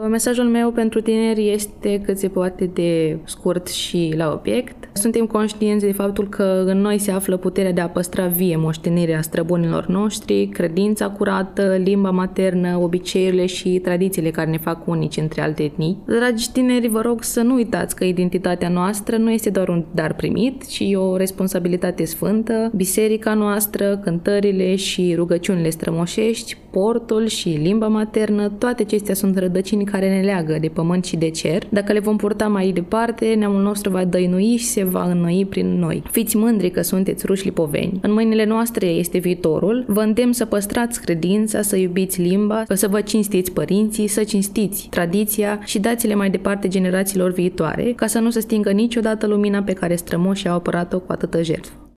Mesajul meu pentru tineri este cât se poate de scurt și la obiect. Suntem conștienți de faptul că în noi se află puterea de a păstra vie moștenirea străbunilor noștri, credința curată, limba maternă, obiceiurile și tradițiile care ne fac unici între alte etnii. Dragi tineri, vă rog să nu uitați că identitatea noastră nu este doar un dar primit, ci o responsabilitate sfântă. Biserica noastră, cântările și rugăciunile strămoșești, portul și limba maternă, toate acestea sunt rădăcini care ne leagă de pământ și de cer. Dacă le vom purta mai departe, neamul nostru va dăinui și se va înnoi prin noi. Fiți mândri că sunteți ruși lipoveni. În mâinile noastre este viitorul. Vă îndemn să păstrați credința, să iubiți limba, să vă cinstiți părinții, să cinstiți tradiția și dați-le mai departe generațiilor viitoare, ca să nu se stingă niciodată lumina pe care strămoșii au apărat-o cu atâtă jertfă.